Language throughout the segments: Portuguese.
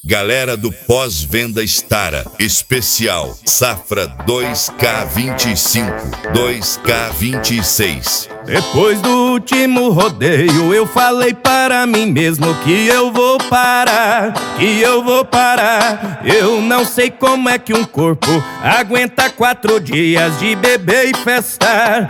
Galera do Pós-Venda Stara, especial Safra 2K25, 2K26. Depois do último rodeio eu falei para mim mesmo que eu vou parar, Eu não sei como é que um corpo aguenta 4 dias de beber e festar,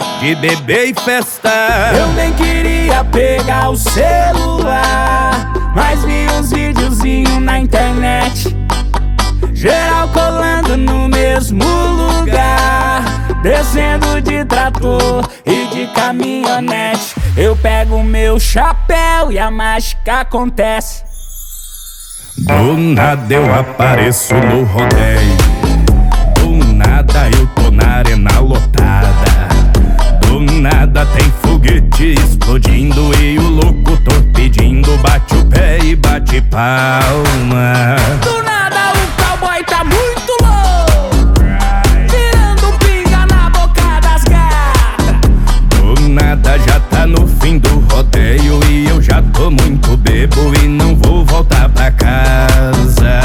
Eu nem queria pegar o celular, mas vi uns videozinhos na internet, geral colando no mesmo lugar, descendo de trator e de caminhonete. Eu pego meu chapéu e a mágica acontece. Do nada eu apareço no rodeio, do nada eu tô na arena lotada, do nada tem foguete explodindo e o locutor pedindo bate o pé e bate palma. Do nada o cowboy tá muito louco, tirando pinga na boca das gatas. Do nada já tá no fim do rodeio e eu já tô muito bebo e não vou voltar pra casa.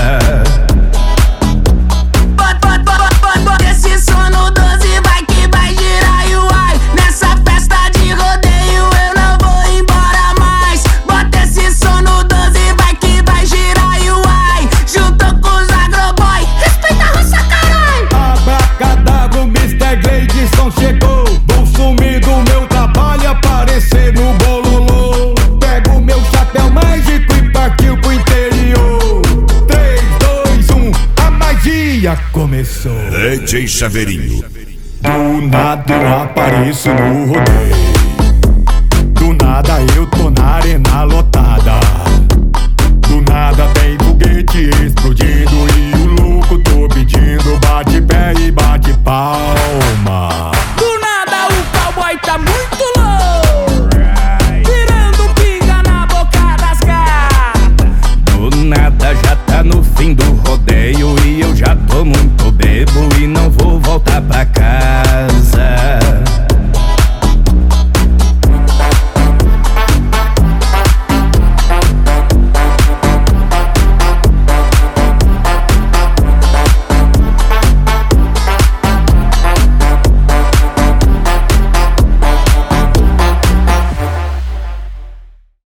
Bota esse som no 12, vai que vai girar e uai. Nessa festa de rodeio eu não vou embora mais. Bota esse som no 12, vai que vai girar e uai. Juntou com os agroboy, respeita a roça, carai. Abracadabra, o Mr. Gleidson chegou. Vou sumir do meu trabalho, aparecer no bololô. Pego meu chapéu mágico e partiu pro interior. 3, 2, 1, a magia começou. DJ Chaveirinho. Do nada eu apareço no rodeio, do nada eu tô na arena lotada, do nada tem foguete